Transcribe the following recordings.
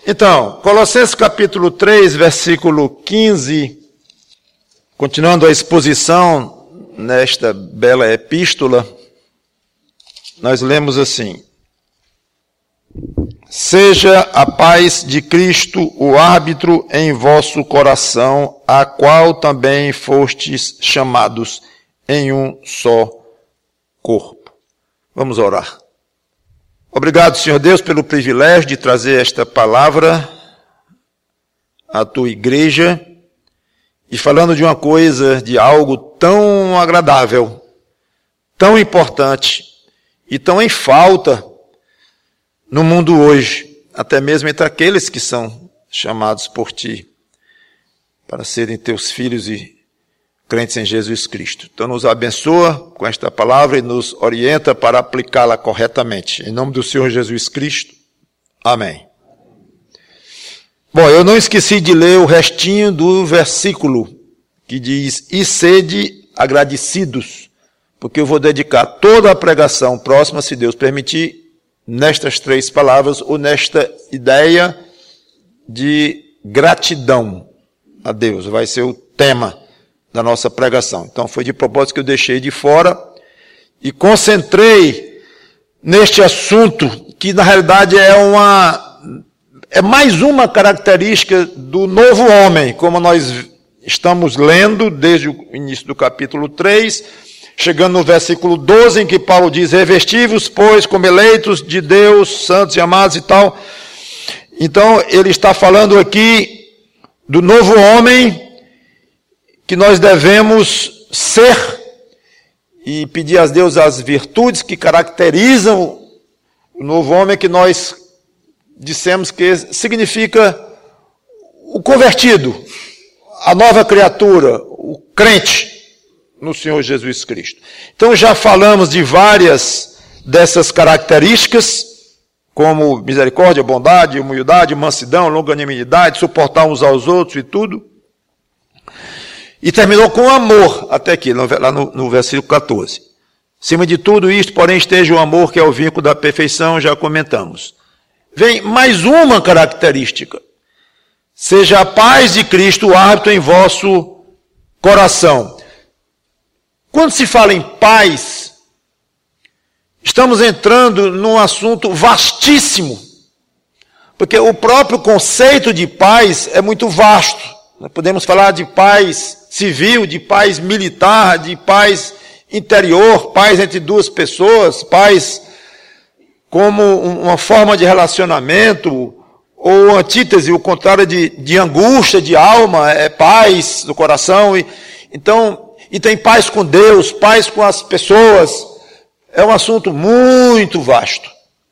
Então, Colossenses capítulo 3, versículo 15, continuando a exposição nesta bela epístola, nós lemos assim: seja a paz de Cristo o árbitro em vosso coração, a qual também fostes chamados em um só corpo. Vamos orar. Obrigado, Senhor Deus, pelo privilégio de trazer esta palavra à tua igreja e falando de uma coisa, de algo tão agradável, tão importante e tão em falta no mundo hoje, até mesmo entre aqueles que são chamados por ti para serem teus filhos e crentes em Jesus Cristo. Então nos abençoa com esta palavra e nos orienta para aplicá-la corretamente. Em nome do Senhor Jesus Cristo. Amém. Bom, eu não esqueci de ler o restinho do versículo que diz: e sede agradecidos, porque eu vou dedicar toda a pregação próxima, se Deus permitir, nestas três palavras, ou nesta ideia de gratidão a Deus. Vai ser o tema da nossa pregação. Então foi de propósito que eu deixei de fora e concentrei neste assunto, que na realidade é mais uma característica do novo homem, como nós estamos lendo desde o início do capítulo 3, chegando no versículo 12, em que Paulo diz: revesti-vos, pois, como eleitos de Deus, santos e amados e tal. Então, ele está falando aqui do novo homem que nós devemos ser e pedir a Deus as virtudes que caracterizam o novo homem, que nós dissemos que significa o convertido, a nova criatura, o crente no Senhor Jesus Cristo. Então já falamos de várias dessas características, como misericórdia, bondade, humildade, mansidão, longanimidade, suportar uns aos outros e tudo. E terminou com amor, até aqui, lá no versículo 14. Acima de tudo isto, porém, esteja o amor, que é o vínculo da perfeição, já comentamos. Vem mais uma característica: seja a paz de Cristo o árbitro em vosso coração. Quando se fala em paz, estamos entrando num assunto vastíssimo, porque o próprio conceito de paz é muito vasto. Nós podemos falar de paz civil, de paz militar, de paz interior, paz entre duas pessoas, paz como uma forma de relacionamento, ou antítese, o contrário de angústia, de alma, é paz do coração. E tem paz com Deus, paz com as pessoas. É um assunto muito vasto.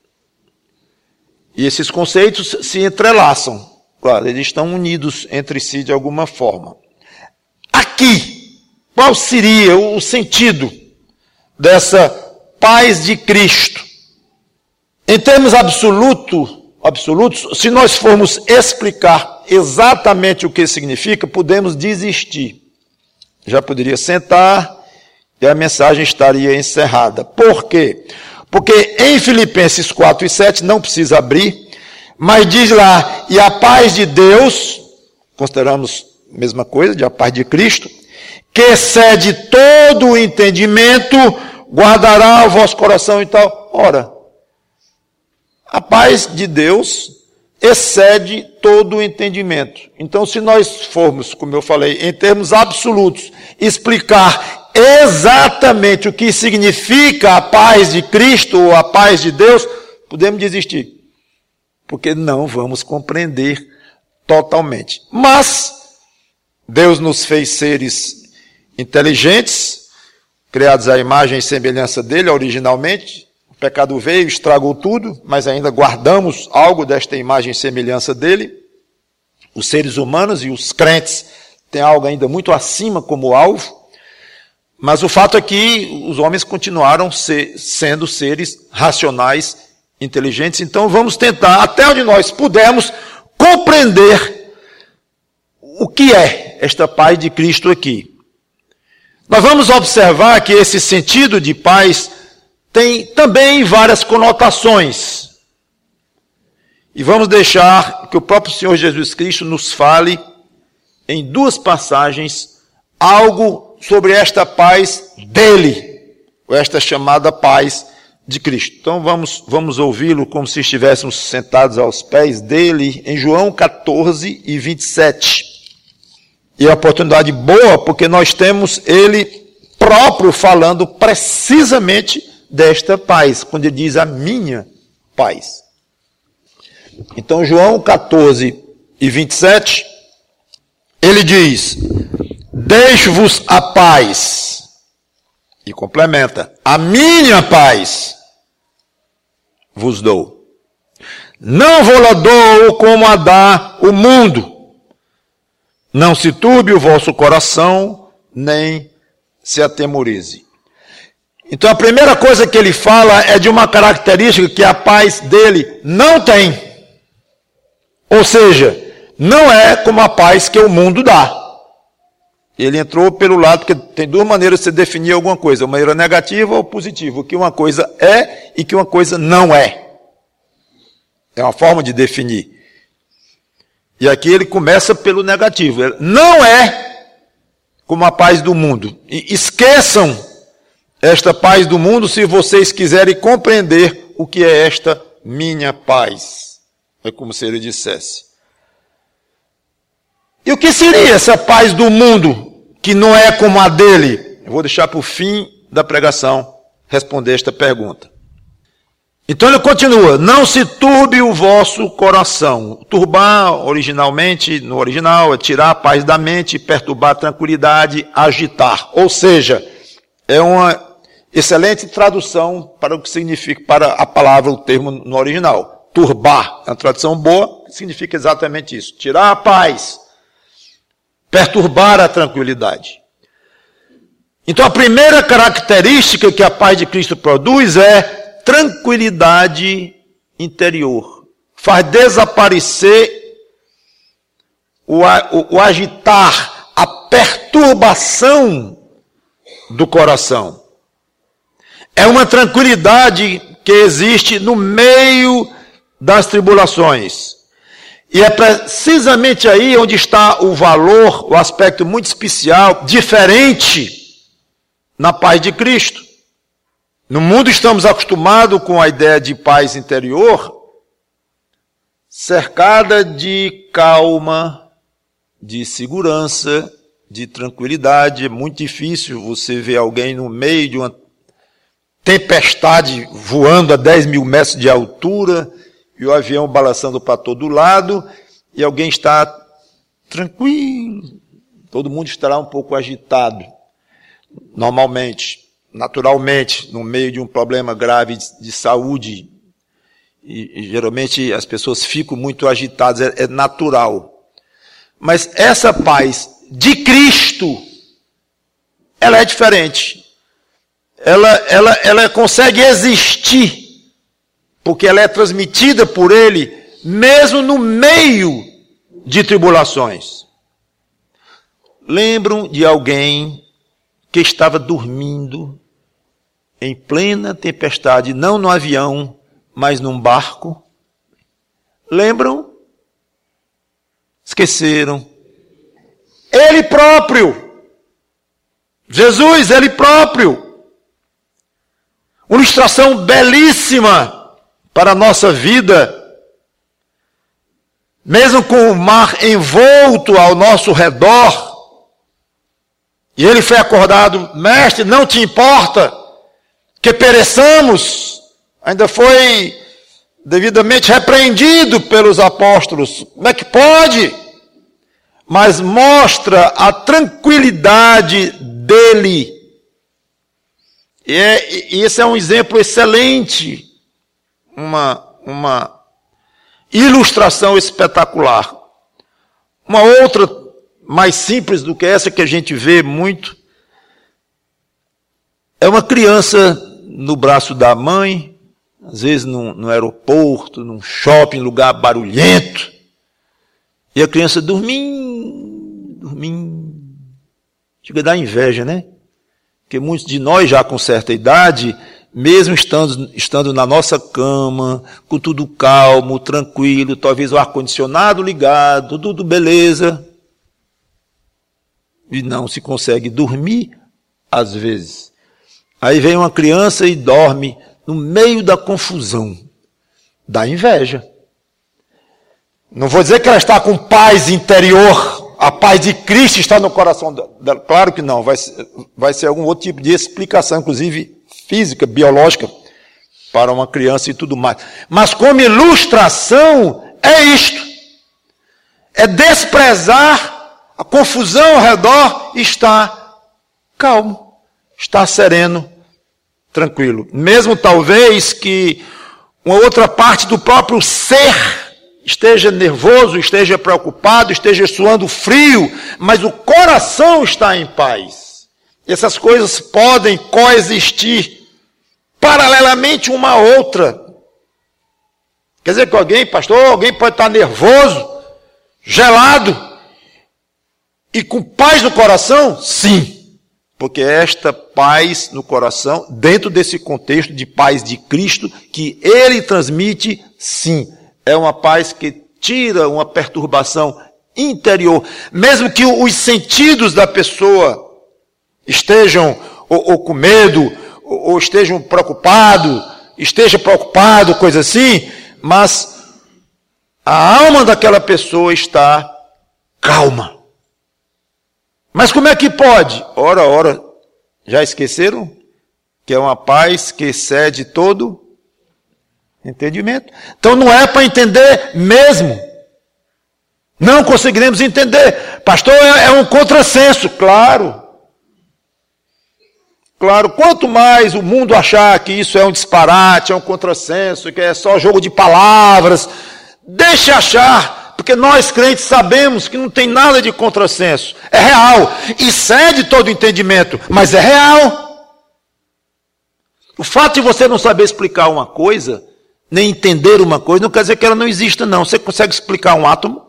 E esses conceitos se entrelaçam. Claro, eles estão unidos entre si de alguma forma. Aqui, qual seria o sentido dessa paz de Cristo? Em termos absolutos, se nós formos explicar exatamente o que significa, podemos desistir. Já poderia sentar e a mensagem estaria encerrada. Por quê? Porque em Filipenses 4 e 7, não precisa abrir, mas diz lá: e a paz de Deus, consideramos a mesma coisa, de a paz de Cristo, que excede todo o entendimento, guardará o vosso coração e tal. Ora, a paz de Deus excede todo o entendimento. Então, se nós formos, como eu falei, em termos absolutos, explicar exatamente o que significa a paz de Cristo ou a paz de Deus, podemos desistir, porque não vamos compreender totalmente. Mas Deus nos fez seres inteligentes, criados à imagem e semelhança dele originalmente. O pecado veio, estragou tudo, mas ainda guardamos algo desta imagem e semelhança dele. Os seres humanos e os crentes têm algo ainda muito acima como alvo, mas o fato é que os homens continuaram sendo seres racionais, inteligentes. Então vamos tentar, até onde nós pudermos, compreender o que é esta paz de Cristo aqui. Nós vamos observar que esse sentido de paz tem também várias conotações. E vamos deixar que o próprio Senhor Jesus Cristo nos fale, em duas passagens, algo sobre esta paz dele, ou esta chamada paz de Cristo. Então vamos ouvi-lo como se estivéssemos sentados aos pés dele, em João 14 e 27. E é uma oportunidade boa, porque nós temos ele próprio falando precisamente desta paz, quando ele diz a minha paz. Então, João 14 e 27, ele diz: deixo-vos a paz, e complementa, a minha paz vos dou. Não vou-la dou como a dá o mundo. Não se turbe o vosso coração, nem se atemorize. Então a primeira coisa que ele fala é de uma característica que a paz dele não tem. Ou seja, não é como a paz que o mundo dá. Ele entrou pelo lado, porque tem duas maneiras de se definir alguma coisa, uma maneira negativa ou positiva, o que uma coisa é e que uma coisa não é. É uma forma de definir. E aqui ele começa pelo negativo. Não é como a paz do mundo. E esqueçam esta paz do mundo se vocês quiserem compreender o que é esta minha paz. É como se ele dissesse. E o que seria essa paz do mundo que não é como a dele? Eu vou deixar para o fim da pregação responder esta pergunta. Então ele continua, não se turbe o vosso coração. Turbar, originalmente, no original, é tirar a paz da mente, perturbar a tranquilidade, agitar. Ou seja, é uma excelente tradução para o que significa, para a palavra, o termo no original. Turbar, é uma tradução boa, significa exatamente isso. Tirar a paz, perturbar a tranquilidade. Então a primeira característica que a paz de Cristo produz é tranquilidade interior. Faz desaparecer o agitar, a perturbação do coração. É uma tranquilidade que existe no meio das tribulações. E é precisamente aí onde está o valor, o aspecto muito especial, diferente na paz de Cristo. No mundo estamos acostumados com a ideia de paz interior, cercada de calma, de segurança, de tranquilidade. É muito difícil você ver alguém no meio de uma tempestade voando a 10 mil metros de altura e o avião balançando para todo lado e alguém está tranquilo. Todo mundo estará um pouco agitado, normalmente. Naturalmente, no meio de um problema grave de saúde, e geralmente as pessoas ficam muito agitadas, é natural. Mas essa paz de Cristo, ela é diferente. Ela consegue existir, porque ela é transmitida por Ele, mesmo no meio de tribulações. Lembram de alguém que estava dormindo em plena tempestade, não no avião, mas num barco? Lembram? Esqueceram. Ele próprio, Jesus, Ele próprio. Uma ilustração belíssima para a nossa vida. Mesmo com o mar envolto ao nosso redor, e ele foi acordado, mestre, não te importa que pereçamos? Ainda foi devidamente repreendido pelos apóstolos. Como é que pode? Mas mostra a tranquilidade dele. E esse é um exemplo excelente, uma ilustração espetacular. Uma outra mais simples do que essa que a gente vê muito, é uma criança no braço da mãe, às vezes no aeroporto, num shopping, lugar barulhento, e a criança dormindo. Chega a dar inveja, né? Porque muitos de nós, já com certa idade, mesmo estando na nossa cama, com tudo calmo, tranquilo, talvez o ar-condicionado ligado, tudo beleza, e não se consegue dormir, às vezes. Aí vem uma criança e dorme no meio da confusão, dá inveja. Não vou dizer que ela está com paz interior, a paz de Cristo está no coração dela. Claro que não, vai ser algum outro tipo de explicação, inclusive física, biológica, para uma criança e tudo mais. Mas como ilustração, é isto. É desprezar a confusão ao redor e estar calmo, estar sereno, tranquilo. Mesmo talvez que uma outra parte do próprio ser esteja nervoso, esteja preocupado, esteja suando frio, mas o coração está em paz. Essas coisas podem coexistir paralelamente uma à outra. Quer dizer que alguém pode estar nervoso, gelado e com paz no coração? Sim, porque esta paz no coração, dentro desse contexto de paz de Cristo, que Ele transmite, sim, é uma paz que tira uma perturbação interior, mesmo que os sentidos da pessoa estejam ou com medo, ou esteja preocupado, coisa assim, mas a alma daquela pessoa está calma. Mas como é que pode? Ora, já esqueceram? Que é uma paz que excede todo entendimento. Então não é para entender mesmo. Não conseguiremos entender. Pastor, é um contrassenso. Claro, quanto mais o mundo achar que isso é um disparate, é um contrassenso, que é só jogo de palavras, deixe achar, porque nós crentes sabemos que não tem nada de contrassenso. É real, excede todo entendimento, mas é real. O fato de você não saber explicar uma coisa, nem entender uma coisa, não quer dizer que ela não exista, não. Você consegue explicar um átomo?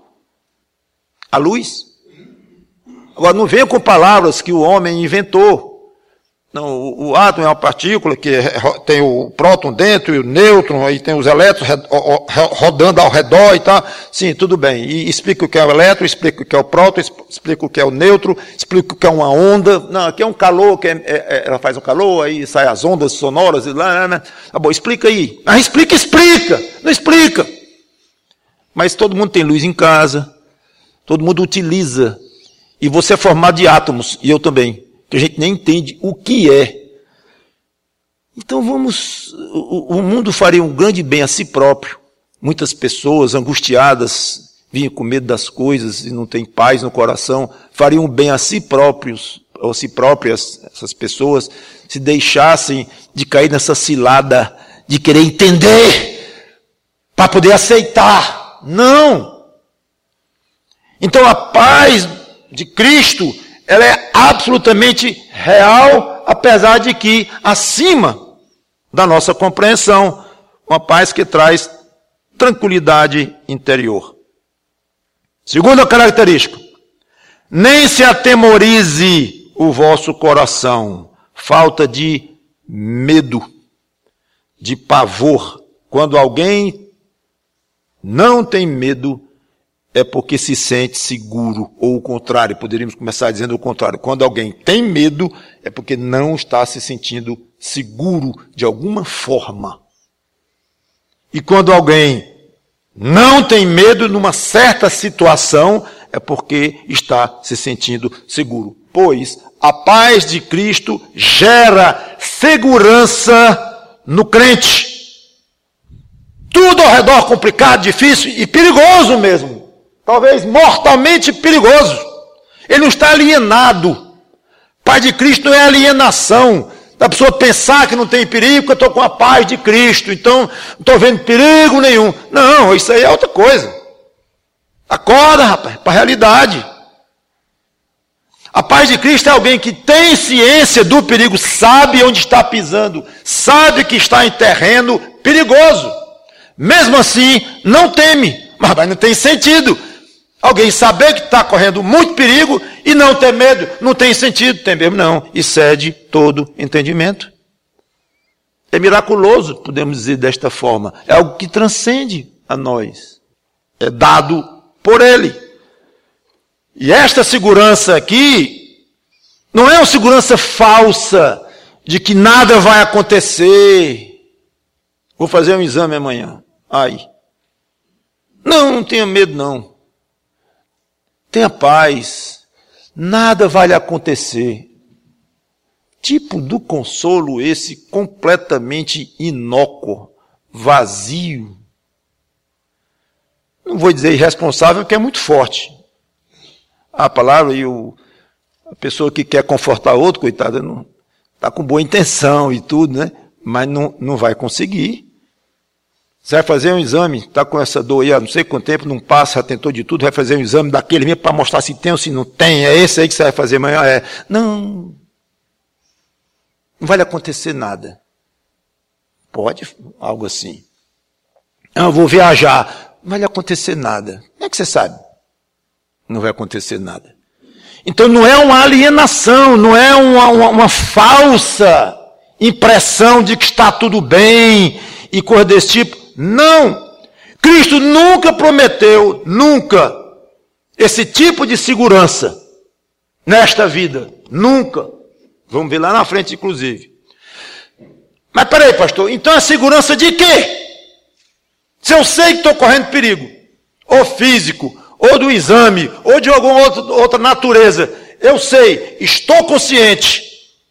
A luz? Agora, não venha com palavras que o homem inventou. Não, o átomo é uma partícula que tem o próton dentro e o nêutron, aí tem os elétrons rodando ao redor e tal. Sim, tudo bem. E explica o que é o elétron, explica o que é o próton, explica o que é o nêutron, explica o que é uma onda. Não, aqui é um calor, ela faz um calor, aí saem as ondas sonoras e lá. Tá bom, explica aí. Ah, explica. Não explica. Mas todo mundo tem luz em casa, todo mundo utiliza. E você é formado de átomos, e eu também. Que a gente nem entende o que é. Então o mundo faria um grande bem a si próprio. Muitas pessoas angustiadas, vinham com medo das coisas e não têm paz no coração, fariam bem a si próprios, ou a si próprias, essas pessoas, se deixassem de cair nessa cilada de querer entender, para poder aceitar. Não! Então a paz de Cristo, ela é absolutamente real, apesar de que acima da nossa compreensão, uma paz que traz tranquilidade interior. Segunda característica, nem se atemorize o vosso coração, falta de medo, de pavor. Quando alguém não tem medo, é porque se sente seguro, ou o contrário, poderíamos começar dizendo o contrário. Quando alguém tem medo, é porque não está se sentindo seguro de alguma forma. E quando alguém não tem medo numa certa situação, é porque está se sentindo seguro. Pois a paz de Cristo gera segurança no crente. Tudo ao redor complicado, difícil e perigoso mesmo. Talvez mortalmente perigoso. Ele não está alienado. Paz de Cristo não é alienação. Da pessoa pensar que não tem perigo, que eu estou com a paz de Cristo, então não estou vendo perigo nenhum. Não, isso aí é outra coisa. Acorda, rapaz, para a realidade. A paz de Cristo é alguém que tem ciência do perigo, sabe onde está pisando, sabe que está em terreno perigoso. Mesmo assim, não teme, mas não tem sentido. Alguém saber que está correndo muito perigo e não ter medo, não tem sentido, tem mesmo não, excede todo entendimento. É miraculoso, podemos dizer desta forma. É algo que transcende a nós. É dado por Ele. E esta segurança aqui não é uma segurança falsa de que nada vai acontecer. Vou fazer um exame amanhã. Não tenha medo não. Tenha paz. Nada vai lhe acontecer. Tipo do consolo esse completamente inócuo, vazio. Não vou dizer irresponsável, porque é muito forte. A palavra e a pessoa que quer confortar outro, coitada, não está com boa intenção e tudo, né? Mas não vai conseguir. Você vai fazer um exame, está com essa dor aí há não sei quanto tempo, não passa, já tentou de tudo, vai fazer um exame daquele mesmo para mostrar se tem ou se não tem, é esse aí que você vai fazer amanhã. Não vai lhe acontecer nada. Pode, algo assim. Eu vou viajar, não vai lhe acontecer nada. Como é que você sabe? Não vai acontecer nada. Então não é uma alienação, não é uma falsa impressão de que está tudo bem e coisa desse tipo. Não! Cristo nunca prometeu, nunca, esse tipo de segurança nesta vida. Nunca. Vamos ver lá na frente, inclusive. Mas peraí, pastor, então é segurança de quê? Se eu sei que estou correndo perigo, ou físico, ou do exame, ou de alguma outra natureza, eu sei, estou consciente.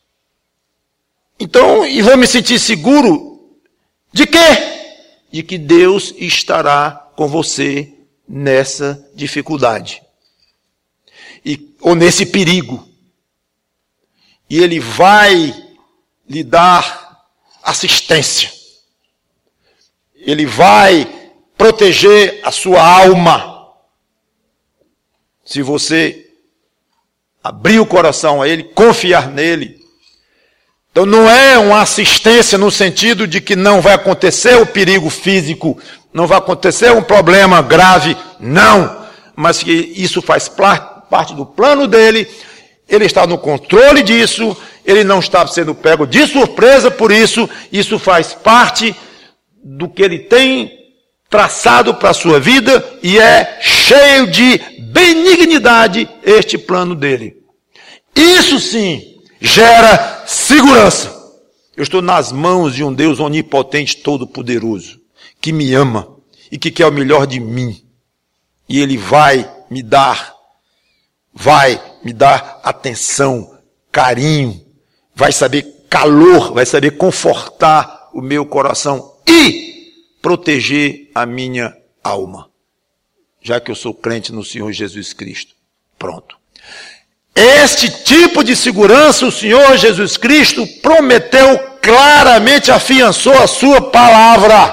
Então, e vou me sentir seguro de quê? De que Deus estará com você nessa dificuldade. Ou nesse perigo. E Ele vai lhe dar assistência. Ele vai proteger a sua alma. Se você abrir o coração a Ele, confiar nele. Então não é uma assistência no sentido de que não vai acontecer o perigo físico, não vai acontecer um problema grave, não. Mas que isso faz parte do plano dele. Ele está no controle disso, ele não está sendo pego de surpresa por isso, isso faz parte do que ele tem traçado para a sua vida e é cheio de benignidade este plano dele. Isso sim gera segurança. Eu estou nas mãos de um Deus onipotente, todo-poderoso, que me ama e que quer o melhor de mim. E Ele vai me dar atenção, carinho, vai saber calor, vai saber confortar o meu coração e proteger a minha alma. Já que eu sou crente no Senhor Jesus Cristo. Pronto. Este tipo de segurança o Senhor Jesus Cristo prometeu claramente, afiançou a sua palavra.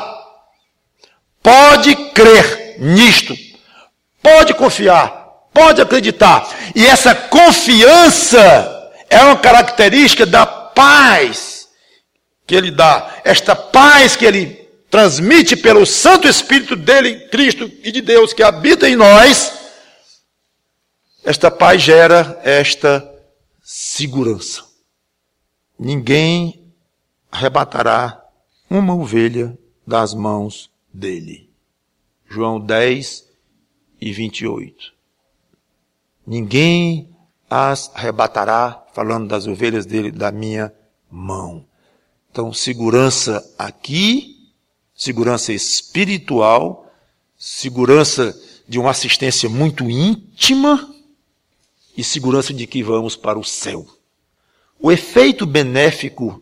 Pode crer nisto. Pode confiar. Pode acreditar. E essa confiança é uma característica da paz que Ele dá. Esta paz que Ele transmite pelo Santo Espírito dele, Cristo e de Deus que habita em nós. Esta paz gera esta segurança. Ninguém arrebatará uma ovelha das mãos dele. João 10 e 28. Ninguém as arrebatará, falando das ovelhas dele, da minha mão. Então, segurança aqui, segurança espiritual, segurança de uma assistência muito íntima e segurança de que vamos para o céu. O efeito benéfico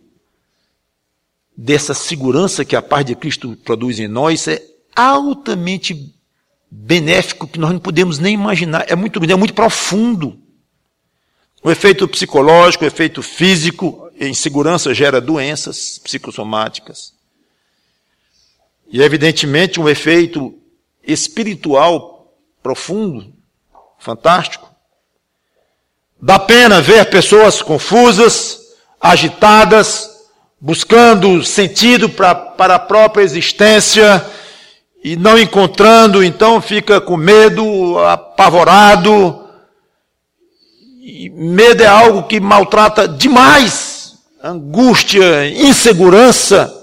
dessa segurança que a paz de Cristo produz em nós é altamente benéfico, que nós não podemos nem imaginar. É muito profundo. O efeito psicológico, o efeito físico, insegurança gera doenças psicossomáticas. E, evidentemente, um efeito espiritual profundo, fantástico. Dá pena ver pessoas confusas, agitadas, buscando sentido para a própria existência e não encontrando, então fica com medo, apavorado. E medo é algo que maltrata demais angústia, insegurança.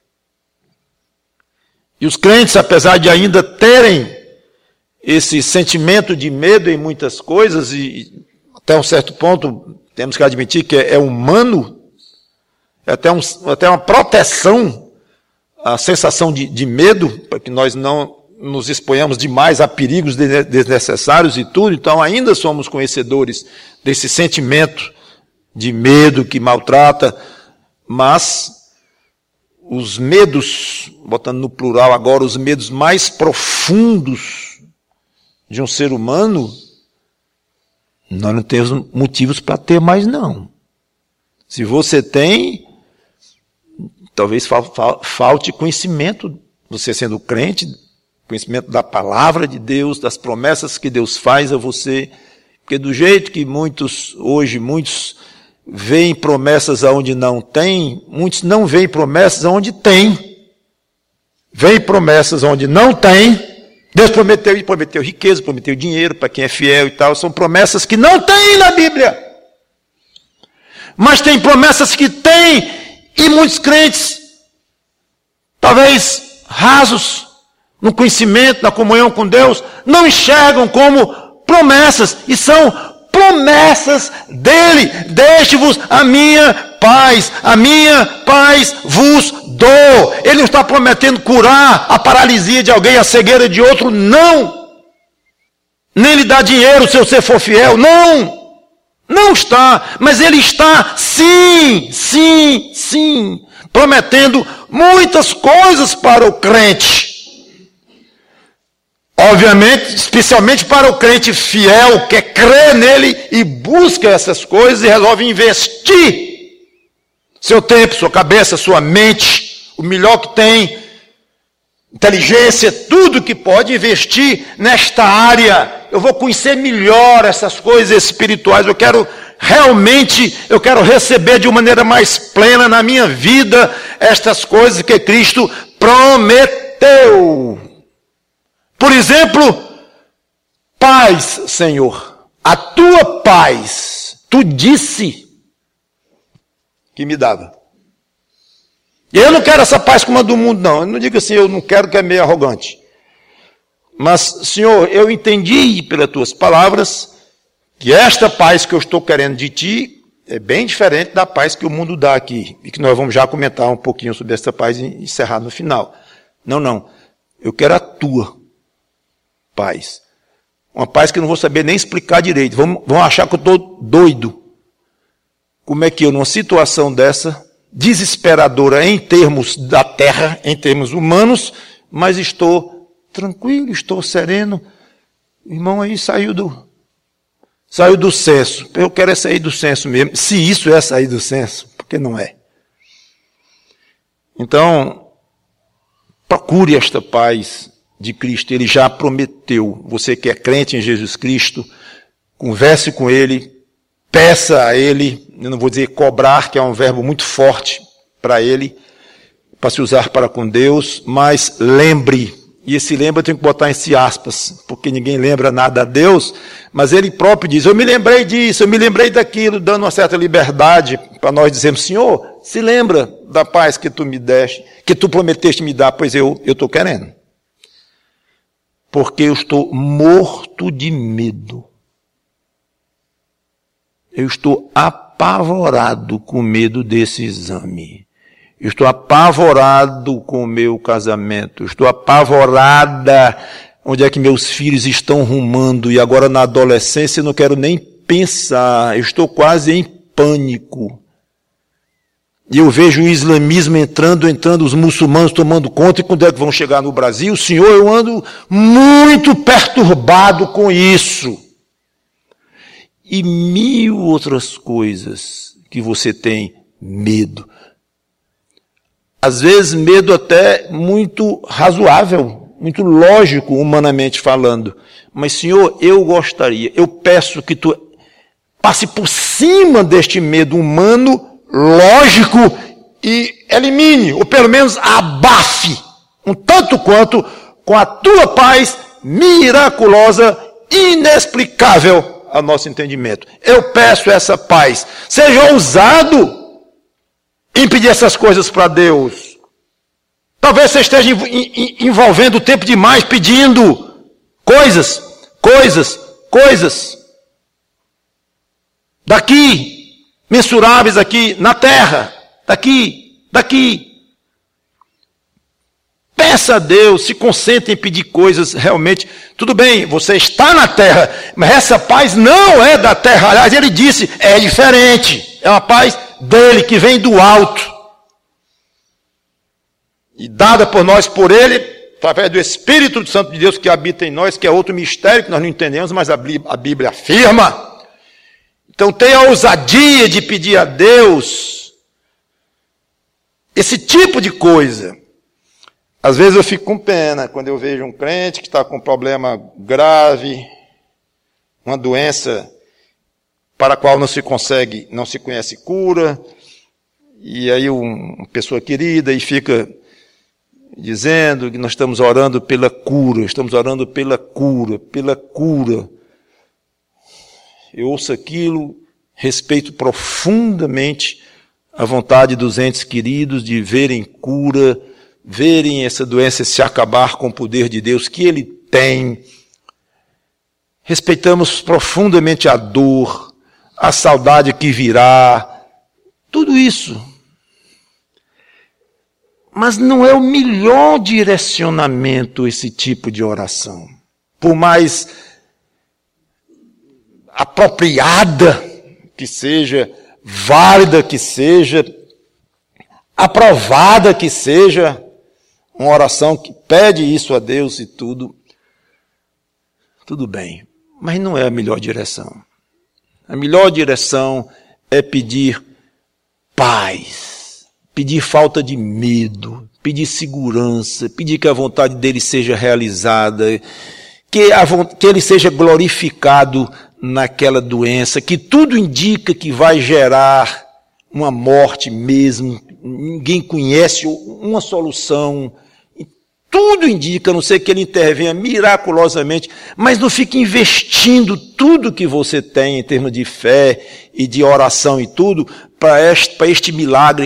E os crentes, apesar de ainda terem esse sentimento de medo em muitas coisas, e até um certo ponto temos que admitir que é humano, é até uma proteção, a sensação de medo, para que nós não nos exponhamos demais a perigos desnecessários e tudo. Então ainda somos conhecedores desse sentimento de medo que maltrata, mas os medos, botando no plural agora, os medos mais profundos de um ser humano, nós não temos motivos para ter mais não. Se você tem, talvez falte conhecimento, você sendo crente, conhecimento da palavra de Deus, das promessas que Deus faz a você, porque do jeito que muitos veem promessas aonde não tem, muitos não veem promessas aonde tem. Veem promessas onde não tem. Deus prometeu riqueza, prometeu dinheiro para quem é fiel e tal. São promessas que não tem na Bíblia. Mas tem promessas que tem, e muitos crentes, talvez rasos no conhecimento, na comunhão com Deus, não enxergam como promessas, e são promessas dele. Deixe-vos a minha paz vos dou. Ele não está prometendo curar a paralisia de alguém, a cegueira de outro, não. Nem lhe dar dinheiro se você for fiel, não está. Mas ele está, sim, prometendo muitas coisas para o crente. Obviamente, especialmente para o crente fiel, que crê nele e busca essas coisas e resolve investir seu tempo, sua cabeça, sua mente, o melhor que tem, inteligência, tudo que pode investir nesta área. Eu vou conhecer melhor essas coisas espirituais, eu quero receber de uma maneira mais plena na minha vida estas coisas que Cristo prometeu. Por exemplo, paz, Senhor, a tua paz, tu disse que me dava. E eu não quero essa paz como a do mundo, não. Eu não digo assim, eu não quero, que é meio arrogante. Mas, Senhor, eu entendi pelas tuas palavras que esta paz que eu estou querendo de ti é bem diferente da paz que o mundo dá aqui. E que nós vamos já comentar um pouquinho sobre esta paz e encerrar no final. Não. Eu quero a tua paz. Uma paz que eu não vou saber nem explicar direito. Vão achar que eu estou doido. Como é que eu, numa situação dessa, desesperadora em termos da terra, em termos humanos, mas estou tranquilo, estou sereno. O irmão aí saiu do senso. Eu quero sair do senso mesmo. Se isso é sair do senso, porque não é. Então, procure esta paz de Cristo. Ele já prometeu. Você que é crente em Jesus Cristo, converse com Ele, peça a Ele, eu não vou dizer cobrar, que é um verbo muito forte para Ele, para se usar para com Deus, mas lembre. E esse lembra eu tenho que botar esse aspas, porque ninguém lembra nada a Deus, mas Ele próprio diz, eu me lembrei disso, eu me lembrei daquilo, dando uma certa liberdade para nós dizermos, Senhor, se lembra da paz que tu me deste, que tu prometeste me dar, pois eu estou querendo. Porque eu estou morto de medo. Eu estou apavorado com medo desse exame. Eu estou apavorado com o meu casamento. Eu estou apavorada onde é que meus filhos estão rumando. E agora na adolescência eu não quero nem pensar. Eu estou quase em pânico. E eu vejo o islamismo entrando, os muçulmanos tomando conta. E quando é que vão chegar no Brasil? Senhor, eu ando muito perturbado com isso. E mil outras coisas que você tem medo. Às vezes medo até muito razoável, muito lógico, humanamente falando. Mas, Senhor, eu peço que tu passe por cima deste medo humano, lógico, e elimine, ou pelo menos abafe, um tanto quanto, com a tua paz miraculosa, inexplicável ao nosso entendimento. Eu peço essa paz. Seja ousado em pedir essas coisas para Deus. Talvez você esteja envolvendo o tempo demais pedindo coisas. Daqui, mensuráveis aqui na terra. Daqui. Peça a Deus, se concentre em pedir coisas realmente. Tudo bem, você está na terra, mas essa paz não é da terra. Aliás, ele disse, é diferente. É uma paz dele, que vem do alto. E dada por nós, por ele, através do Espírito Santo de Deus que habita em nós, que é outro mistério que nós não entendemos, mas a Bíblia afirma. Então tenha a ousadia de pedir a Deus esse tipo de coisa. Às vezes eu fico com pena quando eu vejo um crente que está com um problema grave, uma doença para a qual não se conhece cura, e aí uma pessoa querida e fica dizendo que nós estamos orando pela cura. Eu ouço aquilo, respeito profundamente a vontade dos entes queridos de verem cura, verem essa doença se acabar com o poder de Deus que Ele tem. Respeitamos profundamente a dor, a saudade que virá, tudo isso. Mas não é o melhor direcionamento esse tipo de oração. Por mais apropriada que seja, válida que seja, aprovada que seja, uma oração que pede isso a Deus e tudo bem, mas não é a melhor direção. A melhor direção é pedir paz, pedir falta de medo, pedir segurança, pedir que a vontade dele seja realizada, que ele seja glorificado naquela doença, que tudo indica que vai gerar uma morte mesmo, ninguém conhece uma solução. Tudo indica, a não ser que ele intervenha miraculosamente, mas não fique investindo tudo que você tem em termos de fé e de oração e tudo, para este milagre.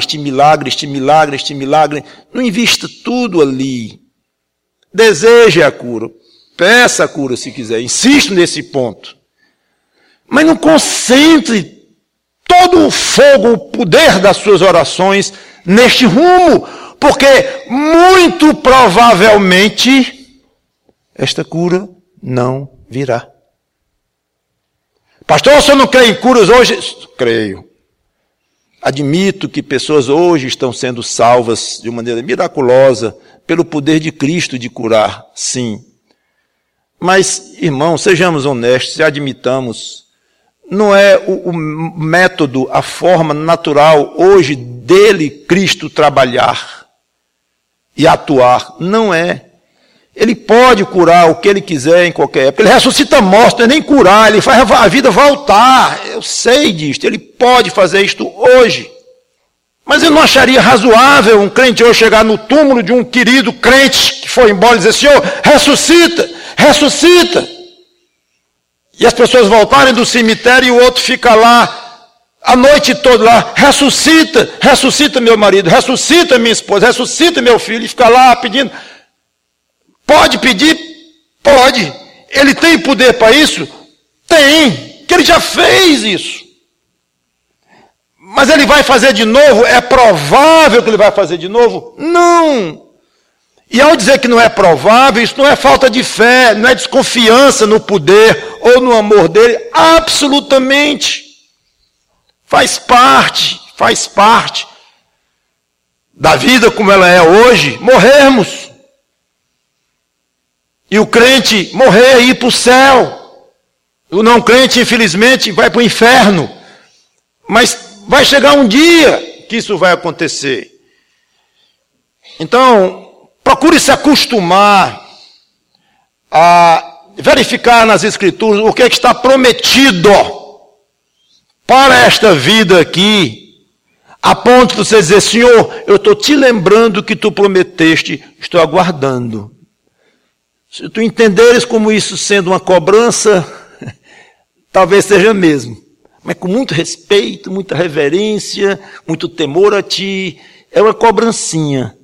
Não invista tudo ali. Deseje a cura. Peça a cura se quiser. Insista nesse ponto. Mas não concentre todo o fogo, o poder das suas orações neste rumo, porque muito provavelmente esta cura não virá. Pastor, você não crê em curas hoje? Creio. Admito que pessoas hoje estão sendo salvas de uma maneira miraculosa pelo poder de Cristo de curar, sim. Mas, irmãos, sejamos honestos e admitamos, não é o método, a forma natural hoje dele, Cristo, trabalhar e atuar. Não é. Ele pode curar o que ele quiser em qualquer época. Ele ressuscita mortos, não é nem curar, ele faz a vida voltar. Eu sei disto, ele pode fazer isto hoje. Mas eu não acharia razoável um crente hoje chegar no túmulo de um querido crente que foi embora e dizer, Senhor, ressuscita. E as pessoas voltarem do cemitério e o outro fica lá a noite toda lá, ressuscita meu marido, ressuscita minha esposa, ressuscita meu filho, e fica lá pedindo. Pode pedir? Pode. Ele tem poder para isso? Tem, que ele já fez isso. Mas ele vai fazer de novo? É provável que ele vai fazer de novo? Não. E ao dizer que não é provável, isso não é falta de fé, não é desconfiança no poder ou no amor dele, absolutamente. Faz parte da vida como ela é hoje, morrermos. E o crente morrer e ir para o céu. O não crente, infelizmente, vai para o inferno. Mas vai chegar um dia que isso vai acontecer. Então, procure se acostumar a verificar nas Escrituras o que é que está prometido para esta vida aqui, a ponto de você dizer, Senhor, eu estou te lembrando que tu prometeste, estou aguardando. Se tu entenderes como isso sendo uma cobrança, talvez seja mesmo. mas com muito respeito, muita reverência, muito temor a ti. É uma cobrancinha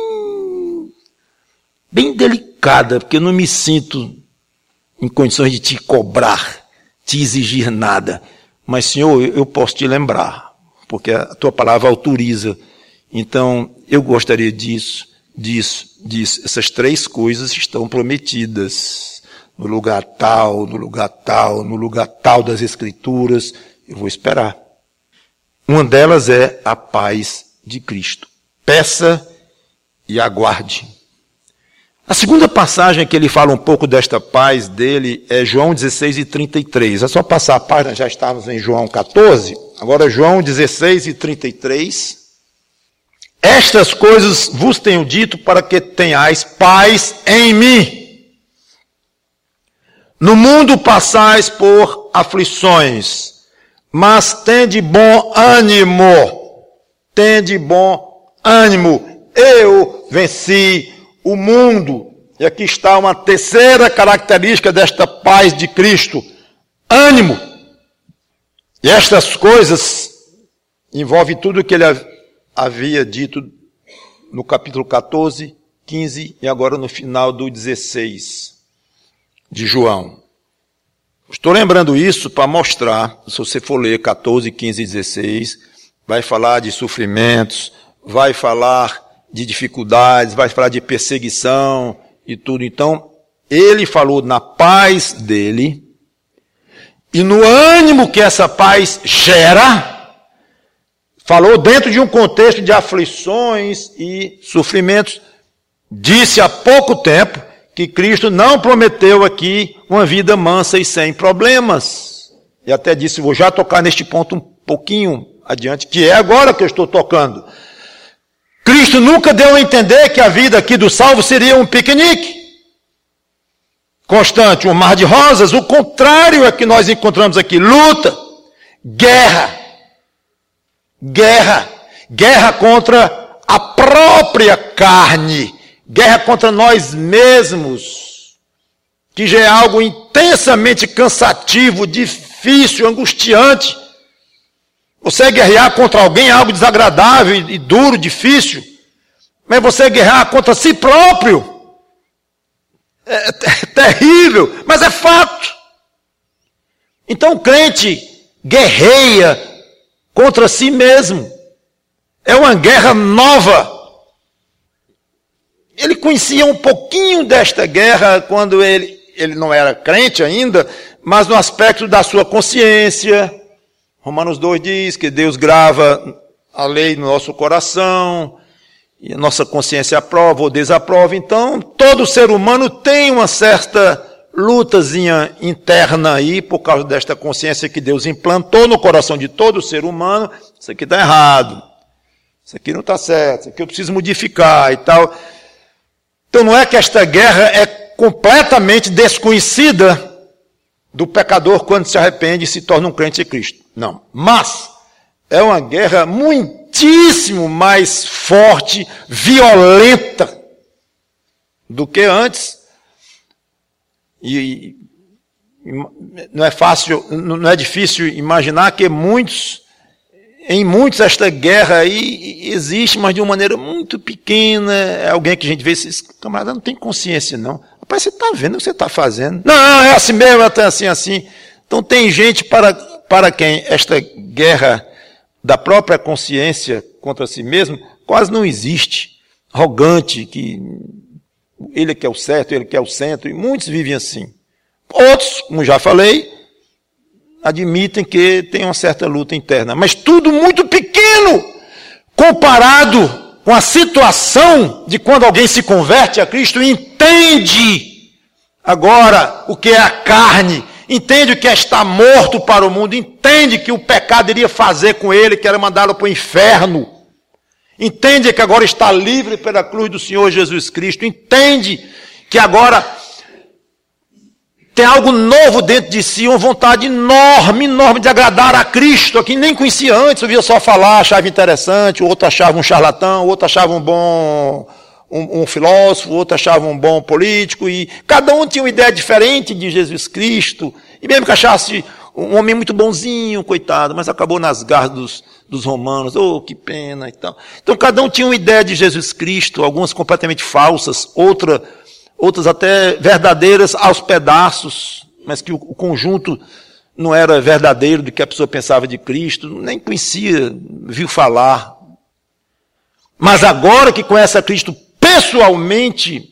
bem delicada, porque eu não me sinto em condições de te cobrar, te exigir nada. Mas, Senhor, eu posso te lembrar, porque a tua palavra autoriza. Então, eu gostaria disso. Essas 3 coisas estão prometidas. No lugar tal, no lugar tal, no lugar tal das Escrituras. Eu vou esperar. Uma delas é a paz de Cristo. Peça e aguarde. A segunda passagem que ele fala um pouco desta paz dele é João 16:33. É só passar a página, já estávamos em João 14. Agora João 16:33. Estas coisas vos tenho dito para que tenhais paz em mim. No mundo passais por aflições, mas tende bom ânimo. Tende bom ânimo. Eu venci o mundo. E aqui está uma terceira característica desta paz de Cristo: ânimo. E estas coisas envolvem tudo o que ele havia dito no capítulo 14, 15 e agora no final do 16 de João. Estou lembrando isso para mostrar, se você for ler 14, 15 e 16, vai falar de sofrimentos, vai falar de dificuldades, vai falar de perseguição e tudo. Então, ele falou na paz dele e no ânimo que essa paz gera, falou dentro de um contexto de aflições e sofrimentos. Disse há pouco tempo que Cristo não prometeu aqui uma vida mansa e sem problemas. E até disse, vou já tocar neste ponto um pouquinho adiante, que é agora que eu estou tocando. Cristo nunca deu a entender que a vida aqui do salvo seria um piquenique constante, um mar de rosas. O contrário é que nós encontramos aqui: luta, guerra contra a própria carne, guerra contra nós mesmos, que já é algo intensamente cansativo, difícil, angustiante. Você guerrear contra alguém é algo desagradável e duro, difícil. Mas você guerrear contra si próprio é terrível, mas é fato. Então o crente guerreia contra si mesmo. É uma guerra nova. Ele conhecia um pouquinho desta guerra quando ele não era crente ainda, mas no aspecto da sua consciência. Romanos 2 diz que Deus grava a lei no nosso coração, e a nossa consciência aprova ou desaprova. Então, todo ser humano tem uma certa lutazinha interna aí, por causa desta consciência que Deus implantou no coração de todo ser humano. Isso aqui está errado, isso aqui não está certo, isso aqui eu preciso modificar e tal. Então não é que esta guerra é completamente desconhecida do pecador quando se arrepende e se torna um crente em Cristo. Não. Mas é uma guerra muitíssimo mais forte, violenta do que antes. E não é fácil, não é difícil imaginar que em muitos esta guerra aí existe, mas de uma maneira muito pequena. É alguém que a gente vê, esse camarada não tem consciência não. Rapaz, você está vendo o que você está fazendo? Não, é assim mesmo, é assim. Então tem gente para quem esta guerra da própria consciência contra si mesmo quase não existe. Arrogante, que ele quer o certo, ele quer o centro, e muitos vivem assim. Outros, como já falei, admitem que tem uma certa luta interna, mas tudo muito pequeno comparado com a situação de quando alguém se converte a Cristo e entende agora o que é a carne, entende o que é estar morto para o mundo, entende que o pecado iria fazer com ele, que era mandá-lo para o inferno, entende que agora está livre pela cruz do Senhor Jesus Cristo, entende que agora tem algo novo dentro de si, uma vontade enorme de agradar a Cristo, a quem nem conhecia antes, ouvia só falar, achava interessante, o outro achava um charlatão, o outro achava um bom um filósofo, o outro achava um bom político, e cada um tinha uma ideia diferente de Jesus Cristo, e mesmo que achasse um homem muito bonzinho, coitado, mas acabou nas garras dos romanos. Oh, que pena e tal. Então cada um tinha uma ideia de Jesus Cristo, algumas completamente falsas, outras até verdadeiras aos pedaços, mas que o conjunto não era verdadeiro do que a pessoa pensava de Cristo, nem conhecia, viu falar. Mas agora que conhece a Cristo pessoalmente,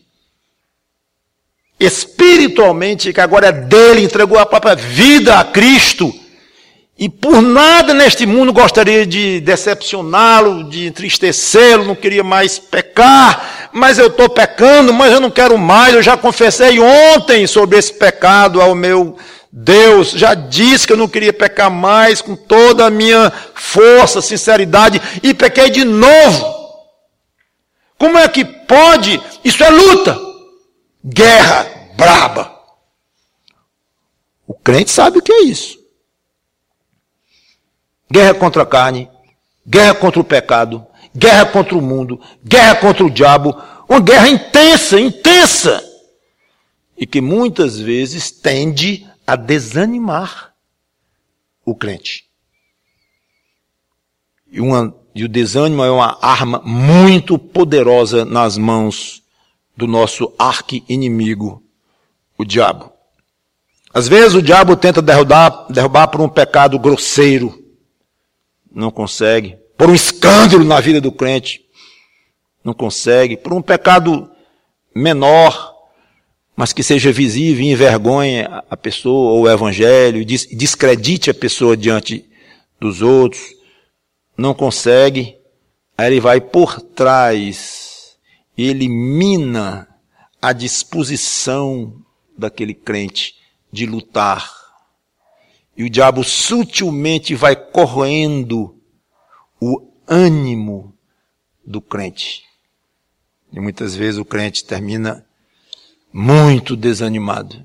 espiritualmente, que agora é dele, entregou a própria vida a Cristo, e por nada neste mundo gostaria de decepcioná-lo, de entristecê-lo, não queria mais pecar, mas eu estou pecando, mas eu não quero mais, eu já confessei ontem sobre esse pecado ao meu Deus, já disse que eu não queria pecar mais com toda a minha força, sinceridade, e pequei de novo. Como é que pode? Isso é luta. Guerra braba. O crente sabe o que é isso. Guerra contra a carne, guerra contra o pecado, guerra contra o mundo, guerra contra o diabo, uma guerra intensa, intensa. E que muitas vezes tende a desanimar o crente. E o desânimo é uma arma muito poderosa nas mãos do nosso arqui-inimigo, o diabo. Às vezes o diabo tenta derrubar por um pecado grosseiro. Não consegue. Por um escândalo na vida do crente. Não consegue. Por um pecado menor, mas que seja visível e envergonhe a pessoa ou o evangelho, descredite a pessoa diante dos outros. Não consegue. Aí ele vai por trás e elimina a disposição daquele crente de lutar. E o diabo sutilmente vai corroendo o ânimo do crente. E muitas vezes o crente termina muito desanimado.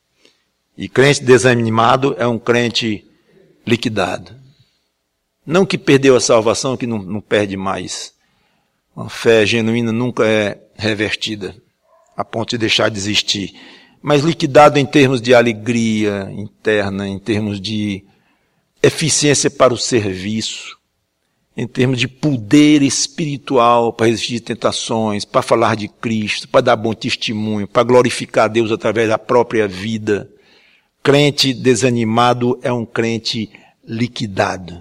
E crente desanimado é um crente liquidado. Não que perdeu a salvação, que não perde mais. Uma fé genuína nunca é revertida a ponto de deixar de existir. Mas liquidado em termos de alegria interna, em termos de eficiência para o serviço, em termos de poder espiritual para resistir tentações, para falar de Cristo, para dar bom testemunho, para glorificar a Deus através da própria vida. Crente desanimado é um crente liquidado.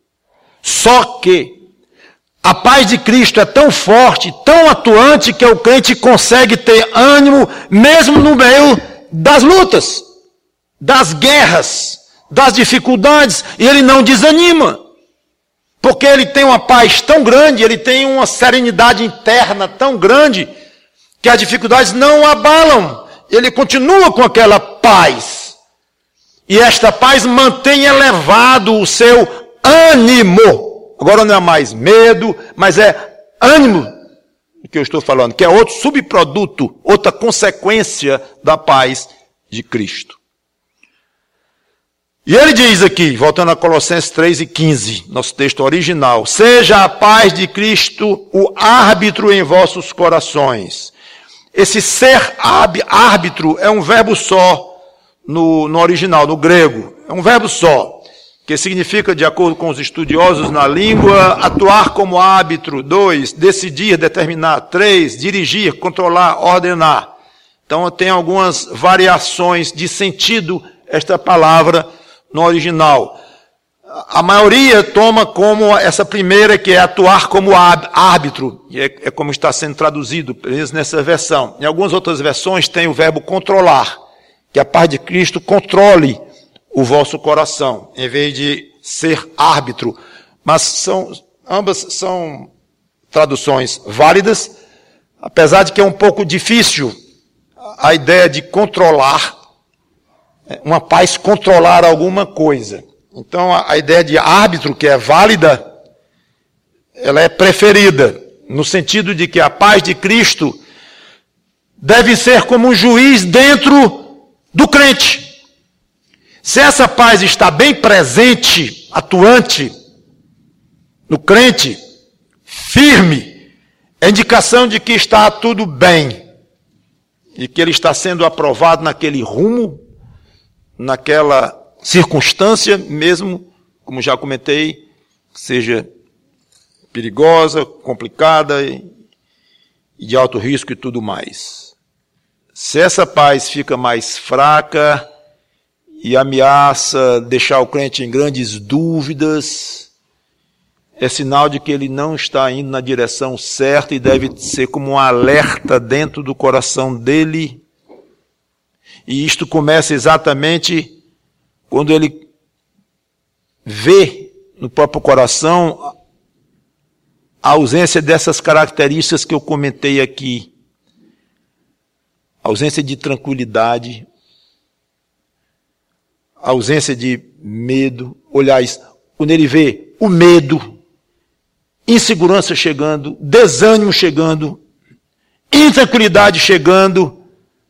Só que a paz de Cristo é tão forte, tão atuante, que o crente consegue ter ânimo mesmo no meio das lutas, das guerras, das dificuldades, e ele não desanima. Porque ele tem uma paz tão grande, ele tem uma serenidade interna tão grande, que as dificuldades não o abalam. Ele continua com aquela paz. E esta paz mantém elevado o seu ânimo. Agora não é mais medo, mas é ânimo que eu estou falando, que é outro subproduto, outra consequência da paz de Cristo. E ele diz aqui, voltando a Colossenses 3:15, nosso texto original: seja a paz de Cristo o árbitro em vossos corações. Esse ser árbitro é um verbo só no original, no grego. É um verbo só, que significa, de acordo com os estudiosos na língua, atuar como árbitro. 2, decidir, determinar. 3, dirigir, controlar, ordenar. Então tem algumas variações de sentido esta palavra no original. A maioria toma como essa primeira, que é atuar como árbitro, e é como está sendo traduzido, pelo menos nessa versão. Em algumas outras versões tem o verbo controlar, que a paz de Cristo controle o vosso coração, em vez de ser árbitro. Mas ambas são traduções válidas, apesar de que é um pouco difícil a ideia de controlar, uma paz controlar alguma coisa. Então a ideia de árbitro, que é válida, ela é preferida, no sentido de que a paz de Cristo deve ser como um juiz dentro do crente. Se essa paz está bem presente, atuante no crente, firme, é indicação de que está tudo bem, e que ele está sendo aprovado naquele rumo, naquela circunstância mesmo, como já comentei, seja perigosa, complicada e de alto risco e tudo mais. Se essa paz fica mais fraca e ameaça deixar o crente em grandes dúvidas, é sinal de que ele não está indo na direção certa e deve ser como um alerta dentro do coração dele. E isto começa exatamente quando ele vê no próprio coração a ausência dessas características que eu comentei aqui. Ausência de tranquilidade, ausência de medo. Aliás, quando ele vê o medo, insegurança chegando, desânimo chegando, intranquilidade chegando,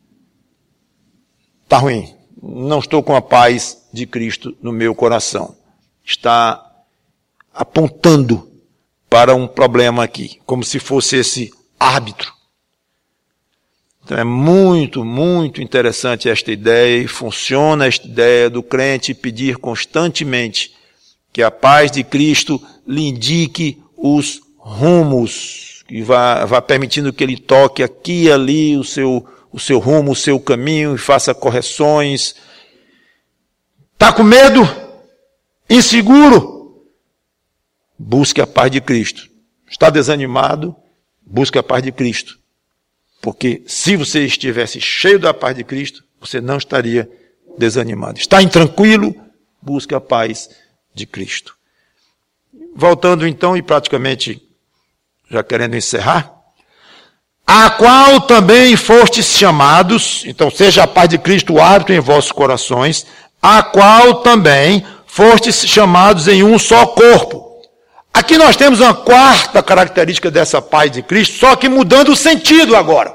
está ruim. Não estou com a paz de Cristo no meu coração. Está apontando para um problema aqui, como se fosse esse árbitro. Então é muito, muito interessante esta ideia, e funciona esta ideia do crente pedir constantemente que a paz de Cristo lhe indique os rumos, que vá permitindo que ele toque aqui e ali o seu rumo, o seu caminho, e faça correções. Está com medo? Inseguro? Busque a paz de Cristo. Está desanimado? Busque a paz de Cristo. Porque se você estivesse cheio da paz de Cristo, você não estaria desanimado. Está intranquilo? Busque a paz de Cristo. Voltando então, e praticamente já querendo encerrar, a qual também fostes chamados, então seja a paz de Cristo o árbitro em vossos corações, a qual também fostes chamados em um só corpo. Aqui nós temos uma quarta característica dessa paz de Cristo, só que mudando o sentido agora.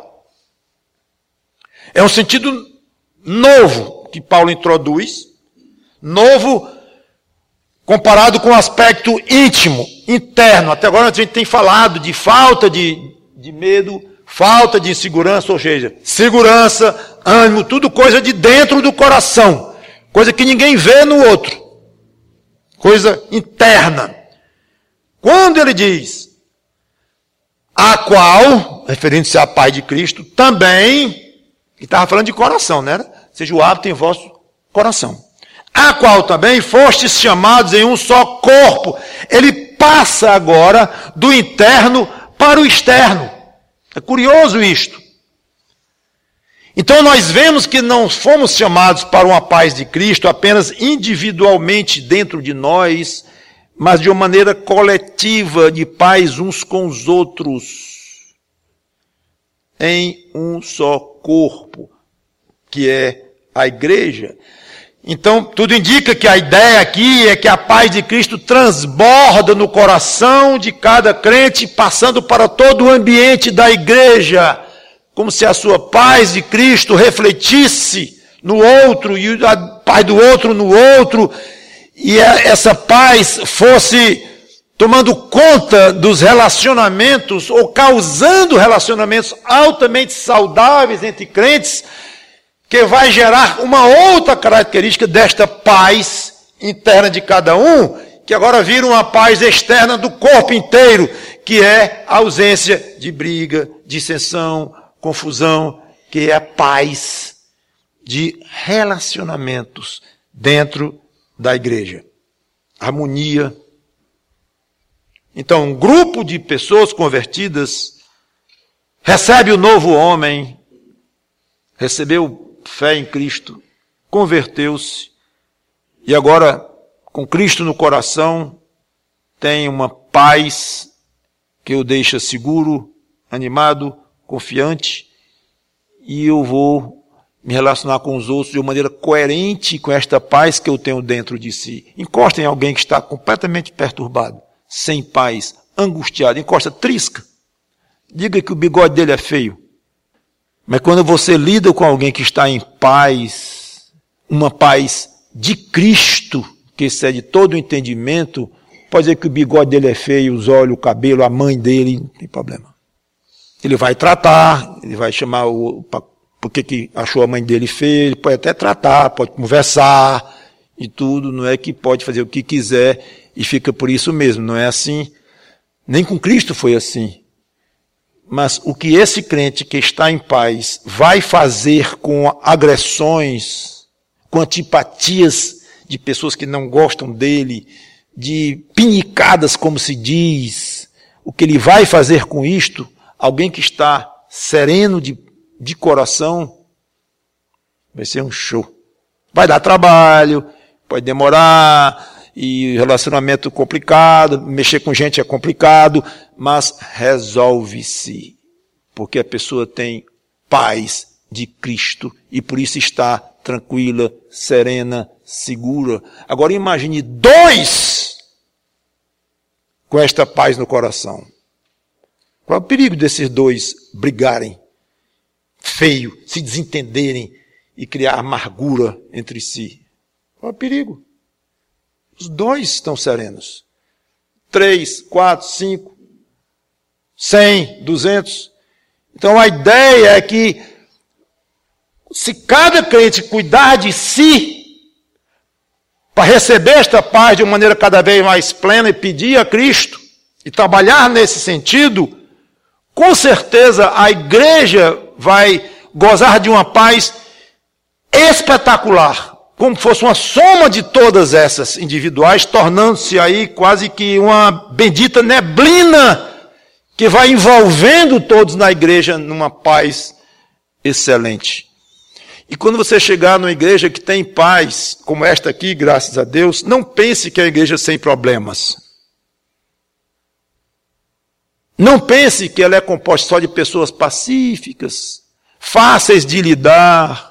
É um sentido novo que Paulo introduz, novo comparado com o aspecto íntimo, interno. Até agora a gente tem falado de falta de medo, falta de insegurança, ou seja, segurança, ânimo, tudo coisa de dentro do coração, coisa que ninguém vê no outro, coisa interna. Quando ele diz, a qual, referindo-se à paz de Cristo, também, ele estava falando de coração, né? Seja o hábito em vosso coração. A qual também fostes chamados em um só corpo. Ele passa agora do interno para o externo. É curioso isto. Então nós vemos que não fomos chamados para uma paz de Cristo apenas individualmente dentro de nós, mas de uma maneira coletiva, de paz uns com os outros, em um só corpo, que é a igreja. Então, tudo indica que a ideia aqui é que a paz de Cristo transborda no coração de cada crente, passando para todo o ambiente da igreja, como se a sua paz de Cristo refletisse no outro, e a paz do outro no outro, e essa paz fosse tomando conta dos relacionamentos, ou causando relacionamentos altamente saudáveis entre crentes, que vai gerar uma outra característica desta paz interna de cada um, que agora vira uma paz externa do corpo inteiro, que é a ausência de briga, dissensão, confusão, que é a paz de relacionamentos dentro da igreja. Harmonia. Então, um grupo de pessoas convertidas recebe o novo homem, recebeu fé em Cristo, converteu-se, e agora, com Cristo no coração, tem uma paz que o deixa seguro, animado, confiante, e eu vou me relacionar com os outros de uma maneira coerente com esta paz que eu tenho dentro de si. Encosta em alguém que está completamente perturbado, sem paz, angustiado, encosta, trisca. Diga que o bigode dele é feio. Mas quando você lida com alguém que está em paz, uma paz de Cristo, que excede todo o entendimento, pode dizer que o bigode dele é feio, os olhos, o cabelo, a mãe dele, não tem problema. Ele vai tratar, ele vai chamar porque que achou a mãe dele feia, ele pode até tratar, pode conversar, e tudo, não é que pode fazer o que quiser e fica por isso mesmo, não é assim. Nem com Cristo foi assim. Mas o que esse crente que está em paz vai fazer com agressões, com antipatias de pessoas que não gostam dele, de pinicadas, como se diz, o que ele vai fazer com isto, alguém que está sereno de coração, vai ser um show. Vai dar trabalho, pode demorar, e relacionamento complicado, mexer com gente é complicado, mas resolve-se, porque a pessoa tem paz de Cristo e por isso está tranquila, serena, segura. Agora imagine 2 com esta paz no coração. Qual é o perigo desses 2 brigarem, feio, se desentenderem e criar amargura entre si? Qual é o perigo? Os 2 estão serenos. 3, 4, 5, 100, 200. Então a ideia é que se cada crente cuidar de si, para receber esta paz de uma maneira cada vez mais plena e pedir a Cristo, e trabalhar nesse sentido, com certeza a igreja vai gozar de uma paz espetacular, como fosse uma soma de todas essas individuais, tornando-se aí quase que uma bendita neblina que vai envolvendo todos na igreja numa paz excelente. E quando você chegar numa igreja que tem paz, como esta aqui, graças a Deus, não pense que é uma igreja sem problemas. Não pense que ela é composta só de pessoas pacíficas, fáceis de lidar.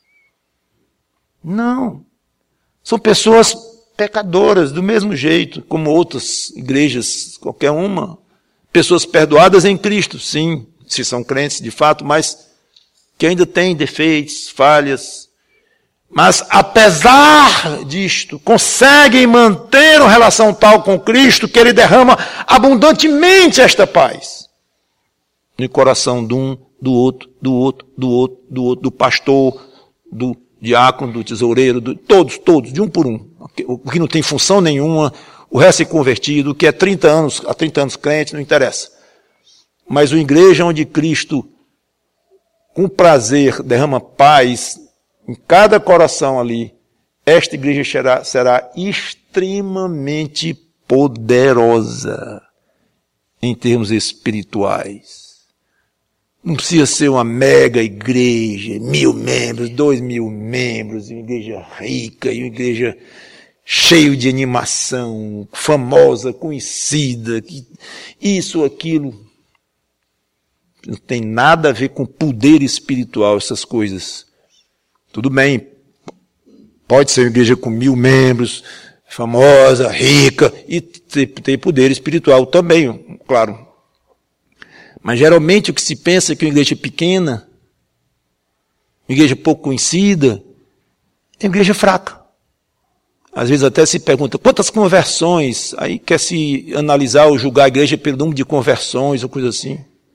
Não. São pessoas pecadoras, do mesmo jeito, como outras igrejas, qualquer uma. Pessoas perdoadas em Cristo, sim, se são crentes de fato, mas que ainda têm defeitos, falhas. Mas, apesar disto, conseguem manter uma relação tal com Cristo que ele derrama abundantemente esta paz no coração de um, do outro, do outro, do outro, do outro, do pastor, do diácono, do tesoureiro, todos, de um por um. O que não tem função nenhuma, o resto é convertido, o que é 30 anos crente, não interessa. Mas uma igreja onde Cristo, com prazer, derrama paz em cada coração ali, esta igreja será extremamente poderosa em termos espirituais. Não precisa ser uma mega igreja, 1.000 membros, 2.000 membros, uma igreja rica, uma igreja cheia de animação, famosa, conhecida, isso, aquilo. Não tem nada a ver com poder espiritual, essas coisas. Tudo bem, pode ser uma igreja com 1.000 membros, famosa, rica, e ter poder espiritual também, claro. Mas geralmente o que se pensa é que uma igreja pequena, uma igreja pouco conhecida, é uma igreja fraca. Às vezes até se pergunta, quantas conversões? Aí quer se analisar ou julgar a igreja pelo número de conversões ou coisa assim.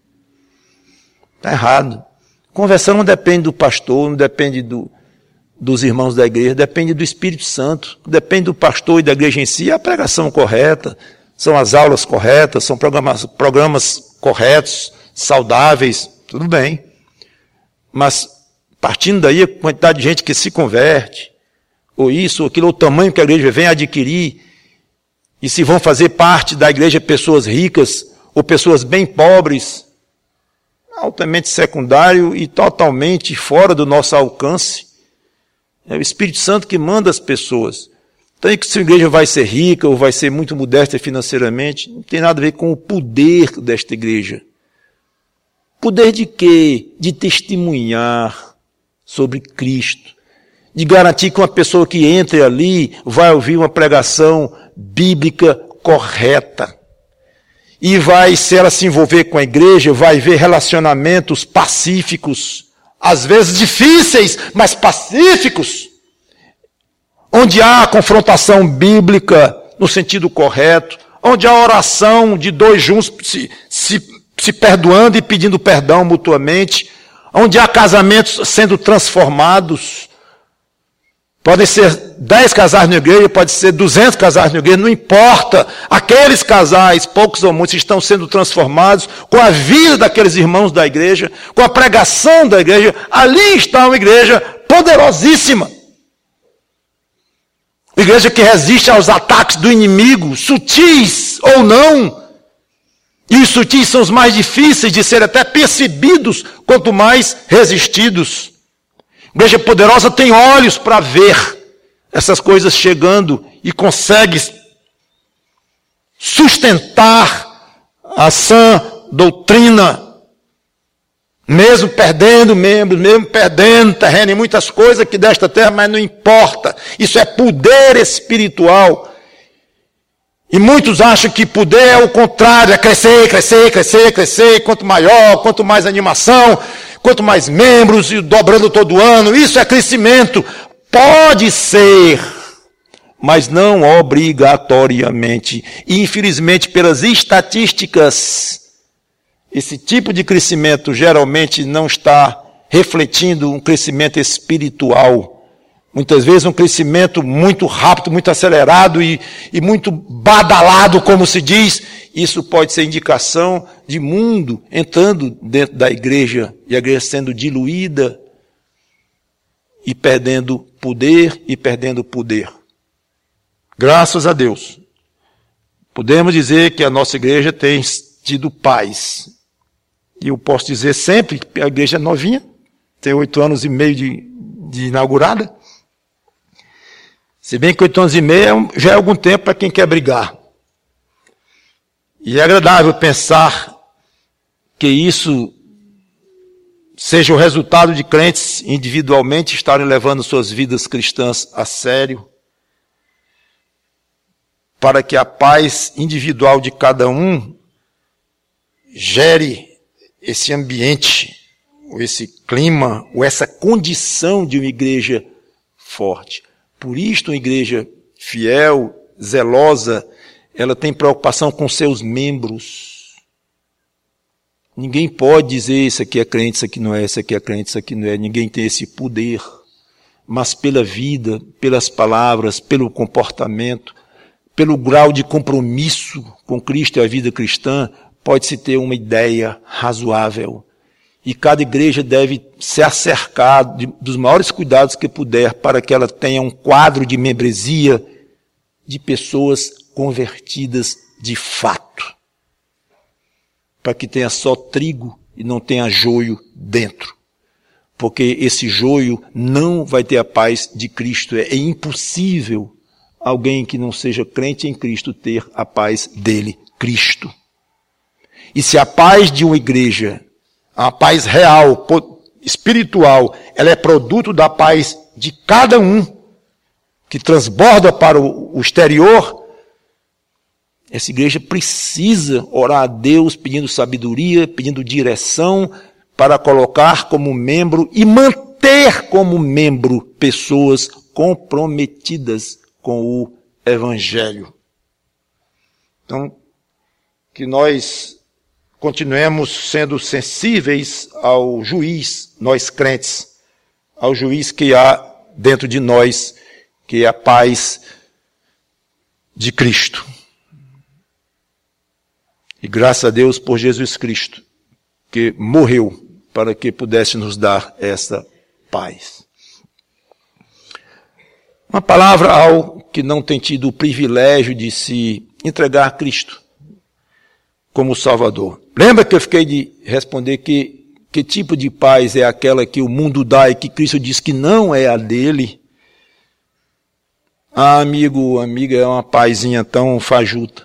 Está errado. Conversão não depende do pastor, não depende dos irmãos da igreja, depende do Espírito Santo, depende do pastor e da igreja em si, é a pregação correta, são as aulas corretas, são programas corretos, saudáveis, tudo bem. Mas, partindo daí, a quantidade de gente que se converte, ou isso, ou aquilo, ou o tamanho que a igreja vem adquirir, e se vão fazer parte da igreja pessoas ricas, ou pessoas bem pobres, altamente secundário e totalmente fora do nosso alcance. É o Espírito Santo que manda as pessoas. Então, se a igreja vai ser rica ou vai ser muito modesta financeiramente, não tem nada a ver com o poder desta igreja. Poder de quê? De testemunhar sobre Cristo. De garantir que uma pessoa que entre ali vai ouvir uma pregação bíblica correta. E vai, se ela se envolver com a igreja, vai ver relacionamentos pacíficos, às vezes difíceis, mas pacíficos, onde há confrontação bíblica no sentido correto, onde há oração de 2 juntos se perdoando e pedindo perdão mutuamente, onde há casamentos sendo transformados, Podem ser 10 casais na igreja, pode ser 200 casais na igreja, não importa. Aqueles casais, poucos ou muitos, estão sendo transformados com a vida daqueles irmãos da igreja, com a pregação da igreja. Ali está uma igreja poderosíssima. Igreja que resiste aos ataques do inimigo, sutis ou não. E os sutis são os mais difíceis de serem até percebidos, quanto mais resistidos. Igreja poderosa tem olhos para ver essas coisas chegando e consegue sustentar a sã doutrina, mesmo perdendo membros, mesmo perdendo terreno em muitas coisas aqui desta terra, mas não importa. Isso é poder espiritual. E muitos acham que poder é o contrário, é crescer, crescer, crescer, crescer, quanto maior, quanto mais animação, quanto mais membros, e dobrando todo ano, isso é crescimento. Pode ser, mas não obrigatoriamente. E infelizmente, pelas estatísticas, esse tipo de crescimento geralmente não está refletindo um crescimento espiritual. Muitas vezes um crescimento muito rápido, muito acelerado e muito badalado, como se diz. Isso pode ser indicação de mundo entrando dentro da igreja e a igreja sendo diluída e perdendo poder e perdendo poder. Graças a Deus, podemos dizer que a nossa igreja tem tido paz. E eu posso dizer sempre que a igreja é novinha, tem 8 anos e meio de inaugurada. Se bem que 8 anos e meio já é algum tempo para quem quer brigar. E é agradável pensar que isso seja o resultado de crentes individualmente estarem levando suas vidas cristãs a sério, para que a paz individual de cada um gere esse ambiente, ou esse clima, ou essa condição de uma igreja forte. Por isto, uma igreja fiel, zelosa, ela tem preocupação com seus membros. Ninguém pode dizer, isso aqui é crente, isso aqui não é, isso aqui é crente, isso aqui não é. Ninguém tem esse poder. Mas pela vida, pelas palavras, pelo comportamento, pelo grau de compromisso com Cristo e a vida cristã, pode-se ter uma ideia razoável. E cada igreja deve se acercar dos maiores cuidados que puder para que ela tenha um quadro de membresia de pessoas convertidas de fato. Para que tenha só trigo e não tenha joio dentro. Porque esse joio não vai ter a paz de Cristo. É impossível alguém que não seja crente em Cristo ter a paz dele, Cristo. E se a paz de uma igreja, a paz real, espiritual, ela é produto da paz de cada um, que transborda para o exterior, essa igreja precisa orar a Deus pedindo sabedoria, pedindo direção para colocar como membro e manter como membro pessoas comprometidas com o Evangelho. Então, que nós continuemos sendo sensíveis ao juiz, nós crentes, ao juiz que há dentro de nós, que é a paz de Cristo. E graças a Deus por Jesus Cristo, que morreu para que pudesse nos dar essa paz. Uma palavra ao que não tem tido o privilégio de se entregar a Cristo como Salvador. Lembra que eu fiquei de responder que tipo de paz é aquela que o mundo dá e que Cristo diz que não é a dele? Ah, amigo, amiga, é uma pazinha tão fajuta,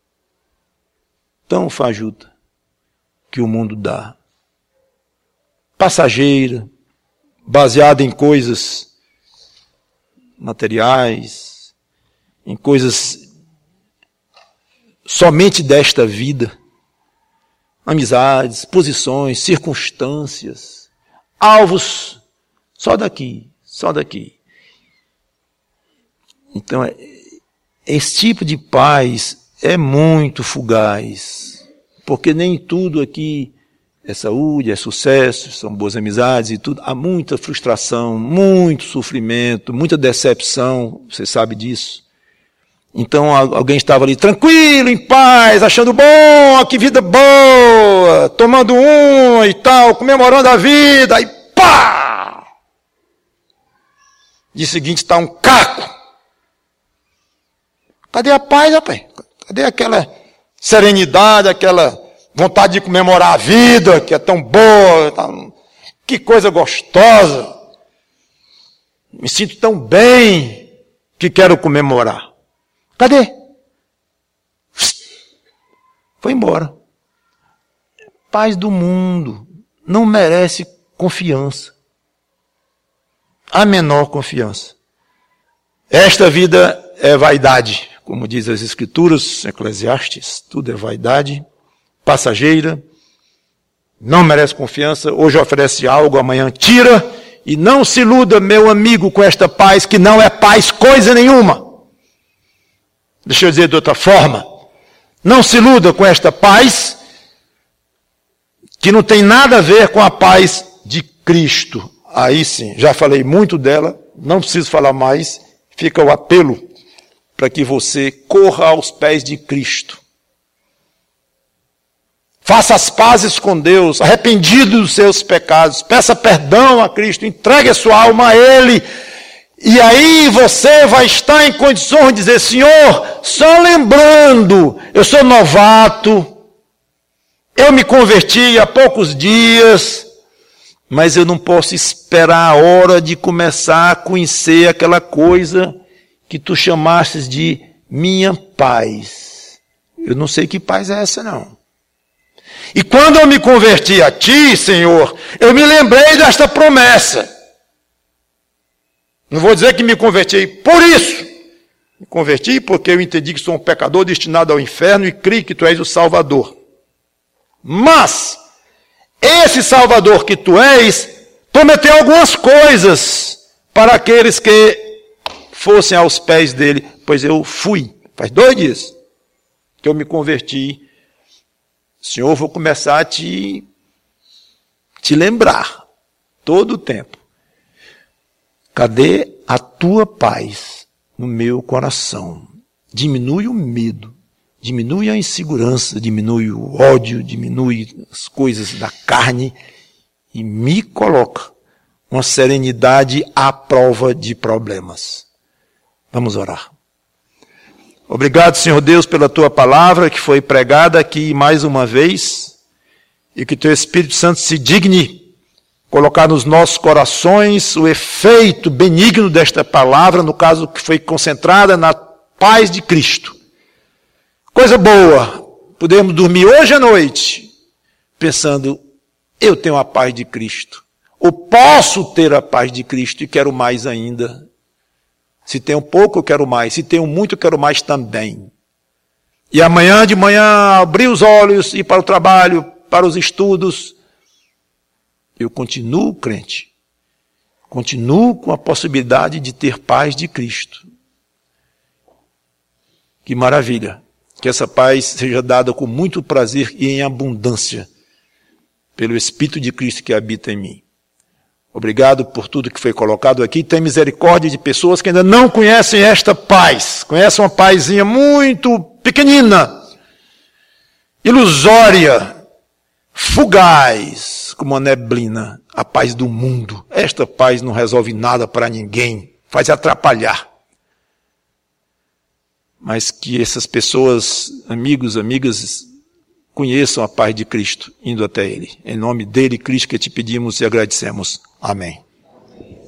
que o mundo dá. Passageira, baseada em coisas materiais, em coisas somente desta vida, amizades, posições, circunstâncias, alvos só daqui. Então, esse tipo de paz é muito fugaz, porque nem tudo aqui é saúde, é sucesso, são boas amizades e tudo. Há muita frustração, muito sofrimento, muita decepção, você sabe disso. Então alguém estava ali tranquilo, em paz, achando bom, que vida boa, tomando um e tal, comemorando a vida, aí pá! Dia seguinte está um caco. Cadê a paz, rapaz? Cadê aquela serenidade, aquela vontade de comemorar a vida, que é tão boa, que coisa gostosa. Me sinto tão bem que quero comemorar. Cadê? Foi embora. Paz do mundo não merece confiança. A menor confiança. Esta vida é vaidade, como diz as Escrituras, Eclesiastes, tudo é vaidade, passageira, não merece confiança, hoje oferece algo, amanhã tira, e não se iluda, meu amigo, com esta paz, que não é paz coisa nenhuma. Deixa eu dizer de outra forma, não se iluda com esta paz, que não tem nada a ver com a paz de Cristo. Aí sim, já falei muito dela, não preciso falar mais, fica o apelo para que você corra aos pés de Cristo. Faça as pazes com Deus, arrependido dos seus pecados, peça perdão a Cristo, entregue a sua alma a Ele, e aí você vai estar em condições de dizer, Senhor, só lembrando, eu sou novato, eu me converti há poucos dias, mas eu não posso esperar a hora de começar a conhecer aquela coisa que tu chamastes de minha paz. Eu não sei que paz é essa, não. E quando eu me converti a ti, Senhor, eu me lembrei desta promessa. Não vou dizer que me converti por isso. Me converti porque eu entendi que sou um pecador destinado ao inferno e creio que tu és o Salvador. Mas, esse Salvador que tu és, prometeu algumas coisas para aqueles que fossem aos pés dele, pois eu fui. Faz 2 dias que eu me converti. Senhor, vou começar a te lembrar todo o tempo. Cadê a tua paz no meu coração? Diminui o medo, diminui a insegurança, diminui o ódio, diminui as coisas da carne e me coloca uma serenidade à prova de problemas. Vamos orar. Obrigado, Senhor Deus, pela tua palavra que foi pregada aqui mais uma vez e que teu Espírito Santo se digne colocar nos nossos corações o efeito benigno desta palavra, no caso que foi concentrada na paz de Cristo. Coisa boa, podemos dormir hoje à noite pensando, eu tenho a paz de Cristo, ou posso ter a paz de Cristo e quero mais ainda. Se tenho pouco, eu quero mais. Se tenho muito, eu quero mais também. E amanhã de manhã, abrir os olhos, ir para o trabalho, para os estudos. Eu continuo crente. Continuo com a possibilidade de ter paz de Cristo. Que maravilha. Que essa paz seja dada com muito prazer e em abundância pelo Espírito de Cristo que habita em mim. Obrigado por tudo que foi colocado aqui. Tem misericórdia de pessoas que ainda não conhecem esta paz. Conhecem uma pazinha muito pequenina, ilusória, fugaz, como uma neblina. A paz do mundo. Esta paz não resolve nada para ninguém. Faz atrapalhar. Mas que essas pessoas, amigos, amigas, conheçam a paz de Cristo, indo até Ele. Em nome dele, Cristo, que te pedimos e agradecemos. Amém.